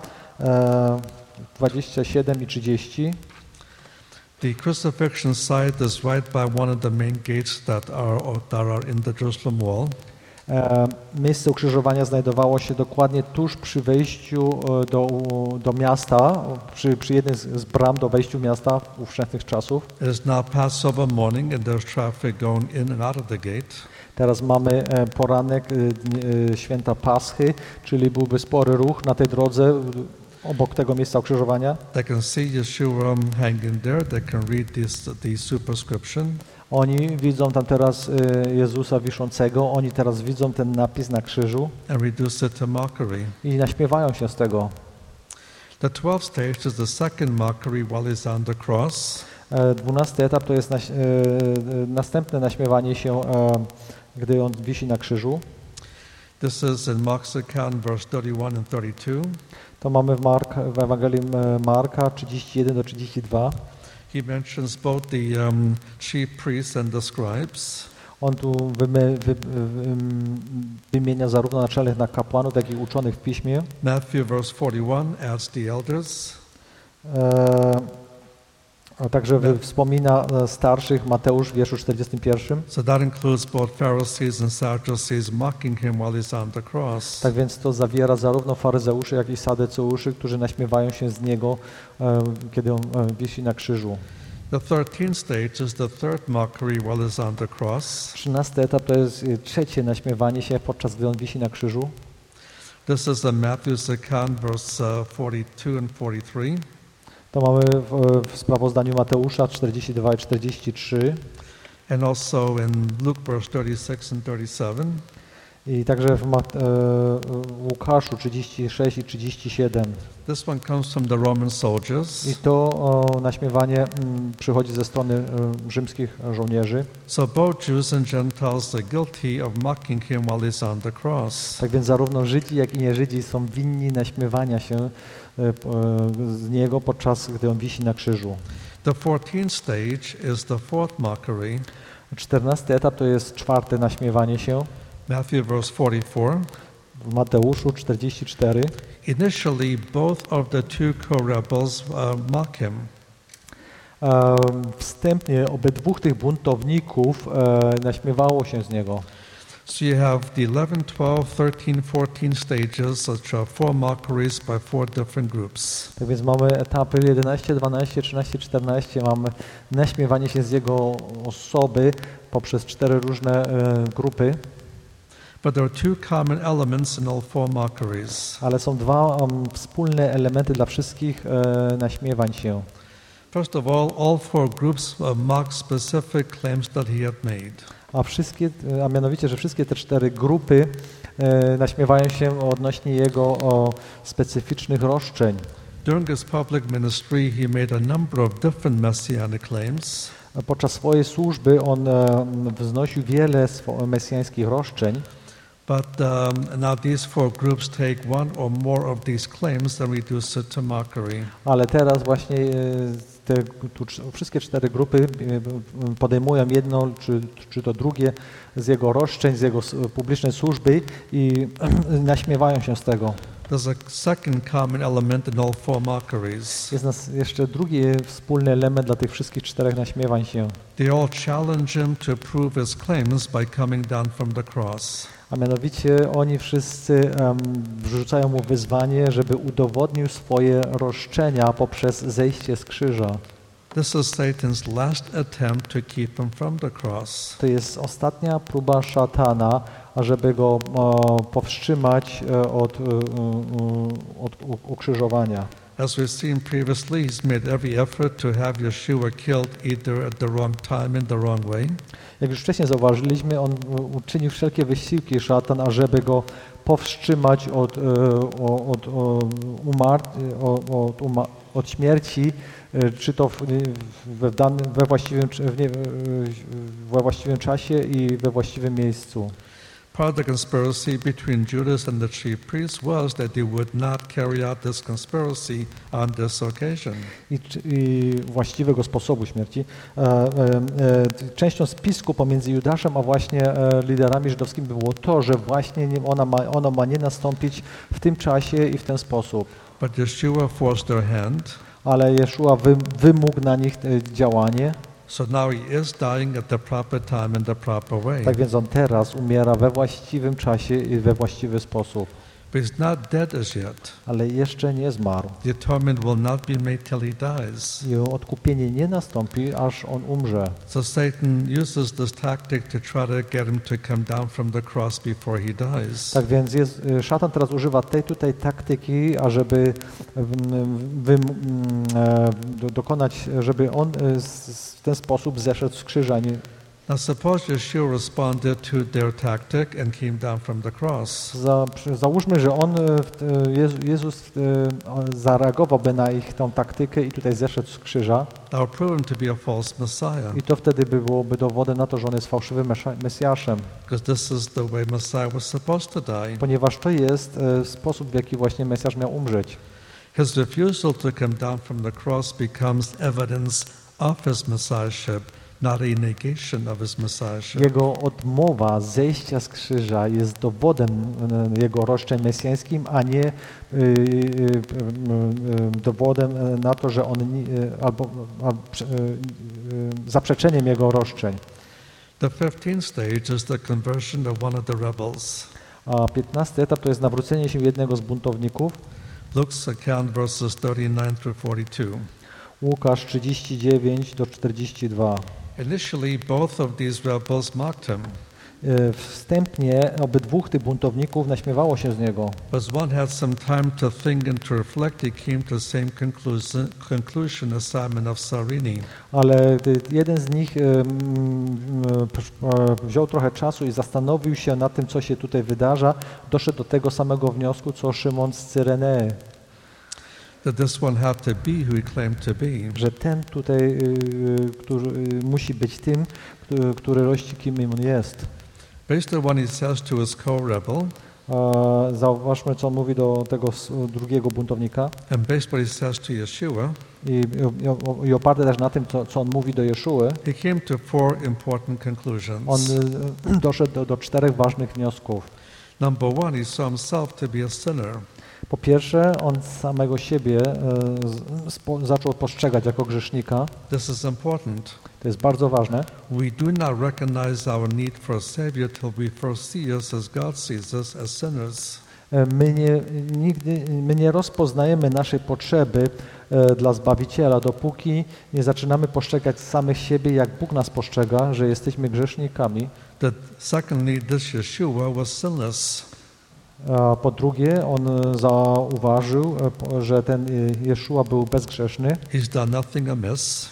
27 i 30. The crucifixion site is right by one of the main gates that are in the Jerusalem wall. Miejsce ukrzyżowania znajdowało się dokładnie tuż przy wejściu do miasta, przy jednej z bram do wejściu miasta ówczesnych czasów. It is now Passover morning and there's traffic going in and out of the gate. Teraz mamy poranek święta Paschy, czyli byłby spory ruch na tej drodze obok tego miejsca ukrzyżowania. They can see Yeshua hanging there. They can read the superscription. Oni widzą tam teraz Jezusa wiszącego, oni teraz widzą ten napis na krzyżu And reduce it to mockery. i naśmiewają się z tego. The 12th stage is the second mockery while he's on the cross. 12. etap to jest następne naśmiewanie się, gdy on wisi na krzyżu. This is in Mark's account, verse 31 and 32. To mamy w Ewangelii Marka 31 do 32. He mentions both the chief priests and the scribes. On tu wymienia zarówno naczelnych kapłanów, jak i uczonych w piśmie. Matthew verse 41 adds the elders. A także wspomina starszych, Mateusz w wierszu 41. So that includes both Pharisees and Sadducees mocking him while he's on the cross. Tak więc to zawiera zarówno faryzeuszy, jak i sadyceuszy, którzy naśmiewają się z niego, kiedy on wisi na krzyżu. The 13th stage is the third mockery while he's on the cross. 13. etap to jest trzecie naśmiewanie się, podczas gdy on wisi na krzyżu. This is in Matthew's account, verse 42 and 43. To mamy w sprawozdaniu Mateusza 42 i 43. And also in Luke verse 36 and 37. I także w Łukaszu 36 i 37. This one comes from the Roman soldiers. I to naśmiewanie przychodzi ze strony rzymskich żołnierzy. So both Jews and Gentiles are guilty of mocking him while he's on the cross. Tak więc zarówno Żydzi, jak i nieżydzi są winni naśmiewania się z niego, podczas gdy on wisi na krzyżu. The 14th stage is the fourth mockery. 14. etap to jest czwarte naśmiewanie się. Matthew verse 44. w Mateuszu 44. Initially, both of the two co-rebels mock him. Wstępnie obydwu tych buntowników naśmiewało się z niego. So you have the 11, 12, 13, 14 stages, which are 4 mockeries by 4 different groups. Tak więc mamy etapy 11, 12, 13, 14. Mamy naśmiewanie się z jego osoby poprzez 4 różne grupy. But there are two common elements in all 4 mockeries. Ale są dwa wspólne elementy dla wszystkich naśmiewań się. First of all 4 groups mock specific claims that he had made. A mianowicie, że wszystkie te 4 grupy naśmiewają się odnośnie jego specyficznych roszczeń. During his public ministry, he made a number of different messianic claims. Podczas swojej służby on wznosił wiele mesjańskich roszczeń. But now these 4 groups take one or more of these claims and reduce it to mockery. Ale teraz właśnie wszystkie 4 grupy podejmują jedno czy to drugie z jego roszczeń, z jego publicznej służby i naśmiewają się z tego. There's a second common element in all 4 mockeries. Jest jeszcze drugi wspólny element dla tych wszystkich 4 naśmiewań się. They all challenge him to prove his claims by coming down from the cross. A mianowicie oni wszyscy wrzucają mu wyzwanie, żeby udowodnił swoje roszczenia poprzez zejście z krzyża. This is Satan's last attempt to keep him from the cross. To jest ostatnia próba szatana, ażeby go powstrzymać od ukrzyżowania. As we've seen previously, he's made every effort to have Yeshua killed either at the wrong time in the wrong way. Jak już wcześniej zauważyliśmy, on uczynił wszelkie wysiłki, szatan, ażeby go powstrzymać od śmierci, czy to we właściwym czasie i we właściwym miejscu. Part of the conspiracy between Judas and the chief priests was that they would not carry out this conspiracy on this occasion. I właściwego sposobu śmierci. Częścią spisku pomiędzy Judaszem a właśnie liderami żydowskimi było to, że właśnie ono ma nie nastąpić w tym czasie i w ten sposób. But Yeshua forced their hand. Ale Jeszua wymógł na nich działanie. So now he is dying at the proper time in the proper way. Tak więc on teraz umiera we właściwym czasie i we właściwy sposób. But he's not dead as yet. Ale jeszcze nie zmarł. The atonement will not be made till he dies. I odkupienie nie nastąpi, aż on umrze. So Satan uses this tactic to try to get him to come down from the cross before he dies. Tak więc szatan teraz używa tej tutaj taktyki, ażeby dokonać, żeby on w ten sposób zeszedł z krzyża. Now suppose Yeshua responded to their tactic and came down from the cross. Załóżmy, że Jezus zareagowałby na ich tą taktykę i tutaj zeszedł z krzyża. That would prove him to be a false Messiah. I to wtedy byłoby dowodem na to, że on jest fałszywym Mesjaszem. Because this is the way Messiah was supposed to die. Ponieważ to jest sposób, w jaki właśnie Mesjasz miał umrzeć. His refusal to come down from the cross becomes evidence of his messiahship, not a negation of his messiahship. Jego odmowa zejścia z krzyża jest dowodem jego roszczeń mesjańskim, a nie dowodem na to, że on zaprzeczeniem jego roszczeń. The 15th stage is the conversion of one of the rebels. A 15 etap to jest nawrócenie się jednego z buntowników. Luke's account verses 39 through 42. Łukasz 39 do 42. Initially, both of these rebels mocked him. Wstępnie obydwóch tych buntowników naśmiewało się z niego. As one had some time to think and to reflect, he came to the same conclusion as Simon of Cyrene. Ale jeden z nich wziął trochę czasu i zastanowił się nad tym, co się tutaj wydarza. Doszedł do tego samego wniosku, co Szymon z Cyrenei. That this one had to be who he claimed to be. Że ten tutaj, który musi być tym, który rości, kim on jest. Based on what he says to his co-rebel, zauważmy, co on mówi do tego drugiego buntownika. and based on what he says to Yeshua, I oparte też na tym, co on mówi do Jeszuły, he came to 4 important conclusions. on doszedł do 4 ważnych wniosków. Number one, he saw himself to be a sinner. Po pierwsze, on samego siebie zaczął postrzegać jako grzesznika. This is important. To jest bardzo ważne. We do not recognize our need for a savior till we first see us as God sees us, as sinners. My nie rozpoznajemy naszej potrzeby dla Zbawiciela, dopóki nie zaczynamy postrzegać samych siebie, jak Bóg nas postrzega, że jesteśmy grzesznikami. That secondly, this Yeshua was sinless. Po drugie, on zauważył, że ten Jeszua był bezgrzeszny. He's done nothing amiss.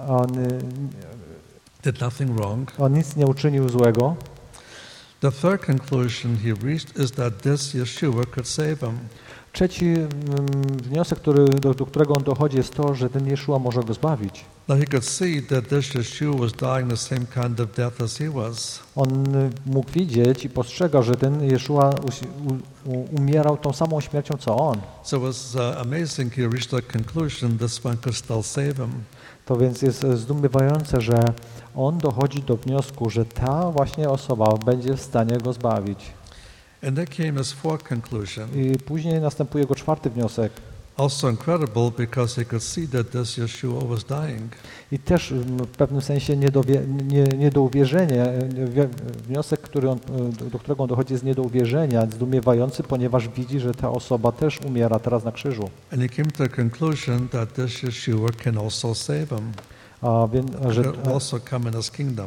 Did nothing wrong. On nic nie uczynił złego. The third conclusion he reached is that this Yeshua could save him. Trzeci wniosek, do którego on dochodzi, jest to, że ten Jeszua może go zbawić. Now he could see that this Yeshua was dying the same kind of death as he was. On mógł widzieć i postrzega, że ten Jeszua umierał tą samą śmiercią, co on. So it was amazing he reached the conclusion this one could still save him. To więc jest zdumiewające, że on dochodzi do wniosku, że ta właśnie osoba będzie w stanie go zbawić. And that came as fourth conclusion. I później następuje jego czwarty wniosek. Also incredible because he could see that this Yeshua was dying. I też w pewnym sensie nie do uwierzenia. Wniosek, do którego on dochodzi, jest nie do uwierzenia, zdumiewający, ponieważ widzi, że ta osoba też umiera teraz na krzyżu. And he came to the conclusion that this Yeshua can also save him. Że also come in his kingdom.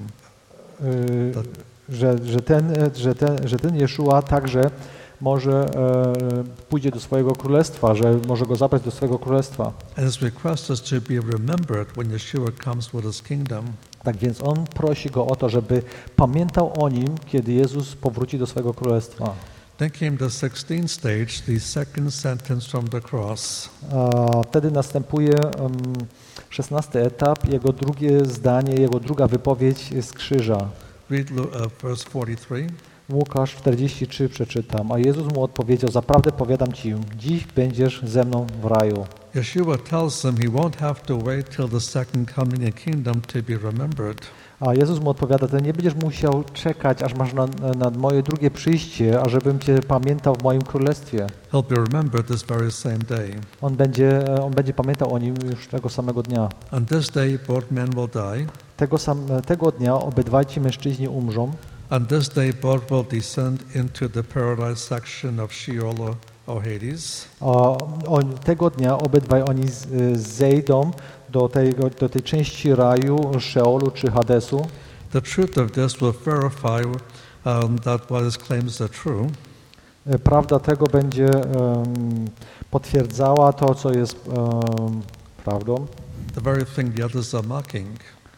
Że ten Jeszua także może pójdzie do swojego królestwa, że może go zabrać do swojego królestwa. And his request is to be remembered when Yeshua comes with his kingdom. Tak więc on prosi go o to, żeby pamiętał o nim, kiedy Jezus powróci do swojego królestwa. Then came the 16th stage, the second sentence from the cross. Wtedy następuje 16 etap, jego drugie zdanie, jego druga wypowiedź z krzyża. Read verse 43. Łukasz 43 przeczytam. A Jezus mu odpowiedział: zaprawdę powiadam ci, dziś będziesz ze mną w raju. Yeshua tells him he won't have to wait till the second coming and kingdom to be remembered. A Jezus mu odpowiada: ty nie będziesz musiał czekać, aż masz na moje drugie przyjście, ażebym cię pamiętał w moim królestwie. He'll be remembered this very same day. On będzie pamiętał o nim już tego samego dnia. On this day both men will die. Tego dnia obydwaj ci mężczyźni umrzą. On this day both will descend into the paradise section of Sheol or Hades. Tego dnia obydwaj oni zejdą do tej części raju, Szeolu czy Hadesu. The truth of this will verify that what is claims are true. Prawda tego będzie potwierdzała to, co jest prawdą. The very thing the others are mocking.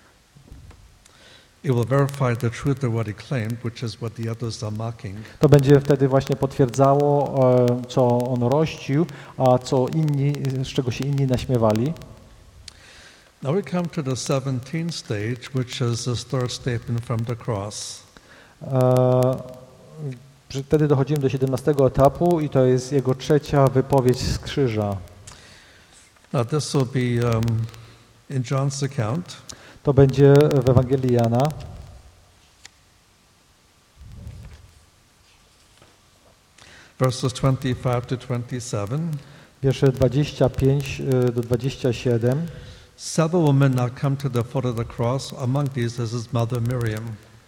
It will verify the truth of what he claimed, which is what the others are mocking. To będzie wtedy właśnie potwierdzało, co on rościł, a z czego się inni naśmiewali. Now we come to the 17th stage, which is the third statement from the cross. Wtedy dochodzimy do 17 etapu i to jest jego trzecia wypowiedź z krzyża. Now this will be in John's account. To będzie w Ewangelii Jana. Verses 25 to 27. Wiersze 25 do 27. Several women now come to the foot of the cross. Among these is his mother Miriam.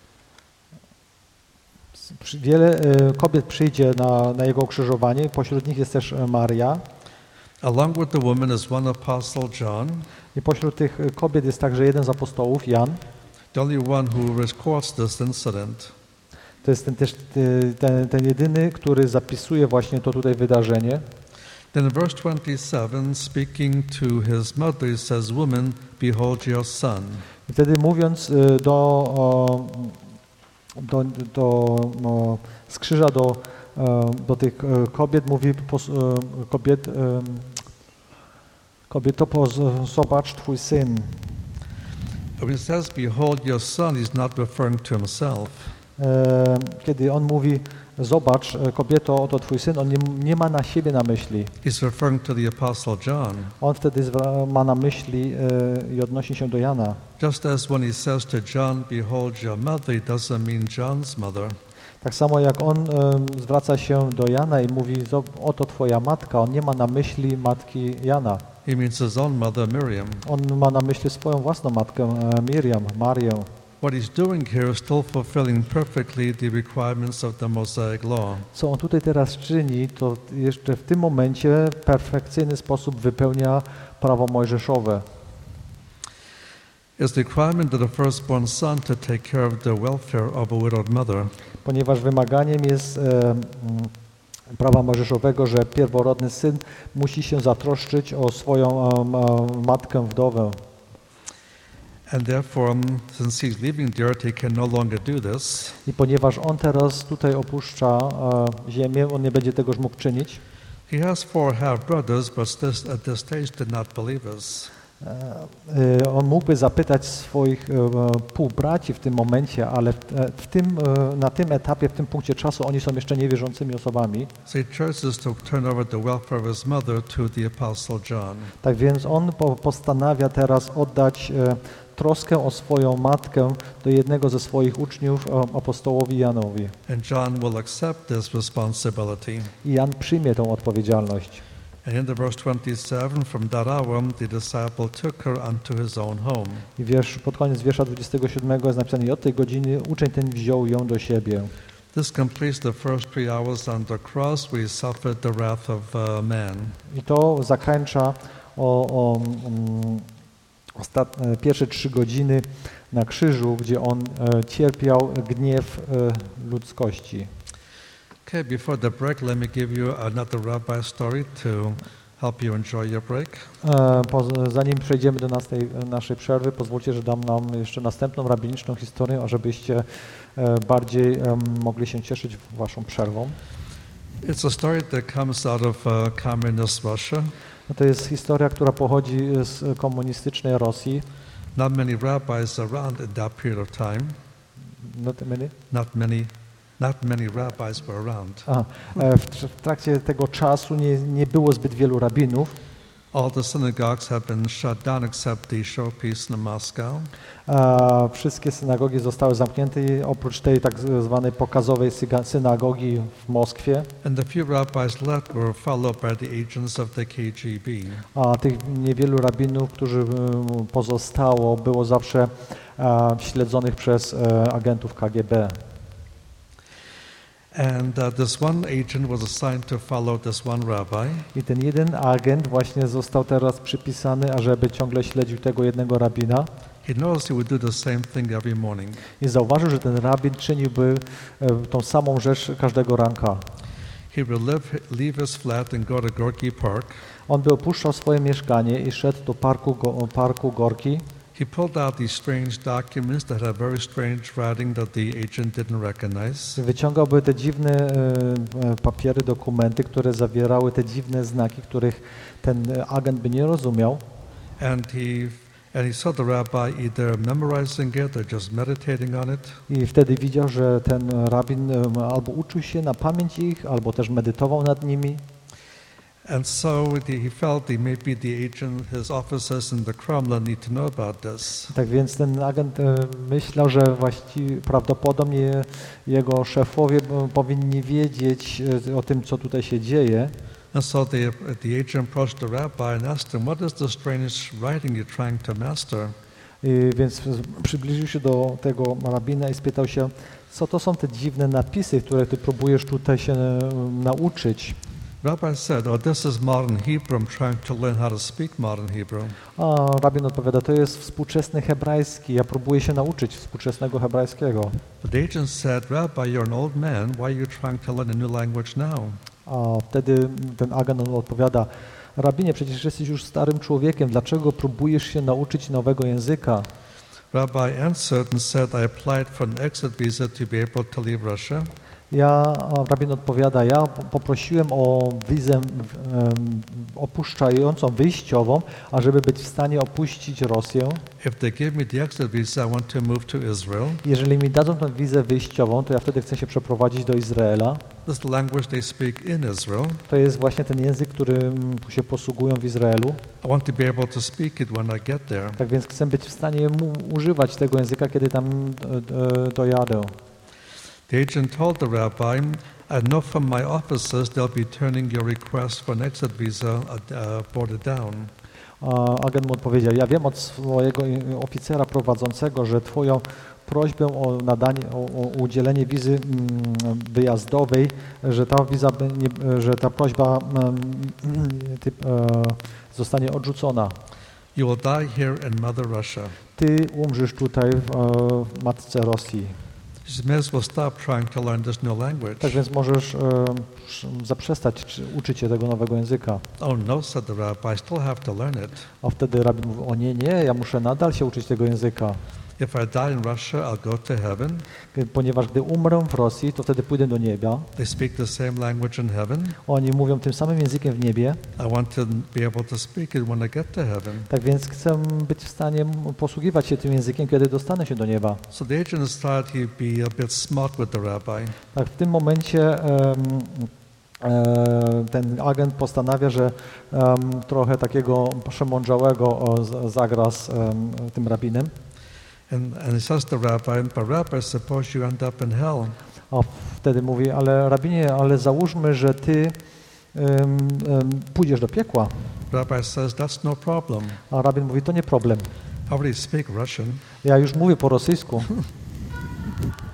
Wiele kobiet przyjdzie na jego ukrzyżowanie. Pośród nich jest też Maria. Along with the woman is one apostle John. I pośród tych kobiet jest także jeden z apostołów, Jan. The only one who records this incident. To jest ten jedyny, który zapisuje właśnie to tutaj wydarzenie. Then in verse 27, speaking to his mother, he says, "Woman, behold your son." I wtedy mówiąc z krzyża do tych kobiet mówi kobieto, zobacz twój syn. When he says, "Behold your son," he's not referring to himself. Kiedy on mówi, zobacz, kobieto, oto twój syn, on nie ma na siebie na myśli. He's referring to the apostle John. On wtedy ma na myśli i odnosi się do Jana. Just as when he says to John, "Behold your mother," it doesn't mean John's mother. Tak samo jak on zwraca się do Jana i mówi, oto twoja matka, on nie ma na myśli matki Jana. He means his own mother, Miriam. On ma na myśli swoją własną matkę, Miriam, Marię. What he's doing here is still fulfilling perfectly the requirements of the Mosaic law. Co on tutaj teraz czyni, to jeszcze w tym momencie w perfekcyjny sposób wypełnia prawo mojżeszowe. It's the requirement of the firstborn son to take care of the welfare of a widowed mother. Ponieważ wymaganiem jest prawa mojżeszowego, że pierworodny syn musi się zatroszczyć o swoją matkę wdowę. And therefore, since he's leaving the earth, he can no longer do this. I ponieważ on teraz tutaj opuszcza ziemię, on nie będzie tegoż mógł czynić. He has 4 half-brothers, but at this stage did not believe us. On mógłby zapytać swoich półbraci w tym momencie, ale na tym etapie, w tym punkcie czasu oni są jeszcze niewierzącymi osobami. So he chooses to turn over the welfare of his mother to the Apostle John. Tak więc on postanawia teraz oddać troskę o swoją matkę do jednego ze swoich uczniów, apostołowi Janowi. And John will accept this responsibility. I Jan przyjmie tą odpowiedzialność. And in the verse 27, from that hour the disciple took her unto his own home. I pod koniec wiersza 27 jest napisane, i od tej godziny uczeń ten wziął ją do siebie. This completes the first 3 hours on the cross where he suffered the wrath of man. I to zakończa pierwsze 3 godziny na krzyżu, gdzie on cierpiał gniew ludzkości. Okay, before the break, let me give you another rabbi story to help you enjoy your break. Zanim przejdziemy do naszej przerwy, pozwólcie, że dam nam jeszcze następną rabiniczną historię, ażebyście bardziej mogli się cieszyć waszą przerwą. It's a story that comes out of communist Russia. To jest historia, która pochodzi z komunistycznej Rosji. Not many rabbis around in that period of time. Not many rabbis were around. W trakcie tego czasu nie było zbyt wielu rabinów. All the synagogues have been shut down except the showpiece in Moscow. Wszystkie synagogi zostały zamknięte oprócz tej tak zwanej pokazowej synagogi w Moskwie. And the few rabbis left were followed by the agents of the KGB. A tych niewielu rabinów, którzy pozostało, było zawsze śledzonych przez agentów KGB. And this one agent was assigned to follow this one rabbi. I ten jeden agent właśnie został teraz przypisany, ażeby ciągle śledził tego jednego rabina. He knows he would do the same thing every morning. I zauważył, że ten rabin czyniłby tą samą rzecz każdego ranka. He would leave his flat and go to Gorky Park. On by opuszczał swoje mieszkanie i szedł do parku Gorki. He pulled out these strange documents that had very strange writing that the agent didn't recognize. Wyciągałby te dziwne papiery, dokumenty, które zawierały te dziwne znaki, których ten agent by nie rozumiał. And he saw the rabbi either memorizing it or just meditating on it. I wtedy widział, że ten rabin albo uczył się na pamięć ich, albo też medytował nad nimi. And so he felt that maybe the agent, his officers in the Kremlin need to know about this. Tak więc ten agent myślał, że prawdopodobnie jego szefowie powinni wiedzieć o tym, co tutaj się dzieje. And so the agent approached the rabbi and asked him, what is the strange writing you're trying to master? I więc przybliżył się do tego rabina i spytał się, co to są te dziwne napisy, które ty próbujesz tutaj się nauczyć. Rabbi said, this is modern Hebrew. I'm trying to learn how to speak modern Hebrew. Rabin odpowiada, to jest współczesny hebrajski. Ja próbuję się nauczyć współczesnego hebrajskiego. But the agent said, Rabbi, you're an old man. Why are you trying to learn a new language now? A wtedy ten agent odpowiada, rabinie, przecież jesteś już starym człowiekiem. Dlaczego próbujesz się nauczyć nowego języka? Rabbi answered and said, I applied for an exit visa to be able to leave Russia. Rabin odpowiada, ja poprosiłem o wizę opuszczającą, wyjściową, ażeby być w stanie opuścić Rosję. If they give me the exit visa, I want to move to Israel. Jeżeli mi dadzą tę wizę wyjściową, to ja wtedy chcę się przeprowadzić do Izraela. This is the language they speak in Israel. To jest właśnie ten język, którym się posługują w Izraelu. I want to be able to speak it when I get there. Tak więc chcę być w stanie używać tego języka, kiedy tam dojadę. The agent told the rabbi, I know from my officers they'll be turning your request for an exit visa voted down. Agent mu odpowiedział, ja wiem od swojego oficera prowadzącego, że twoją prośbę o nadanie, o udzielenie wizy wyjazdowej, że ta wiza, że ta prośba zostanie odrzucona. You will die here in Mother Russia. Ty umrzesz tutaj w matce Rosji. Tak więc możesz zaprzestać uczyć się tego nowego języka. Oh no, said the rabbi, I still have to learn it. A wtedy rabin mówił, o nie, ja muszę nadal się uczyć tego języka. If I die in Russia, I'll go to heaven. Ponieważ gdy umrę w Rosji, to wtedy pójdę do nieba. They speak the same language in heaven. Oni mówią tym samym językiem w niebie. I want to be able to speak it when I get to heaven. Tak więc chcę być w stanie posługiwać się tym językiem, kiedy dostanę się do nieba. So the agent started to be a bit smart with the rabbi. Tak, w tym momencie ten agent postanawia, że trochę takiego przemądrzałego zagra z tym rabinem. And he says to the rabbi, but rabbi, suppose you end up in hell. A wtedy mówi, ale rabinie, ale załóżmy, że ty pójdziesz do piekła. Rabbi says, that's no problem. A rabin mówi, to nie problem. I already speak Russian. Ja już mówię po rosyjsku.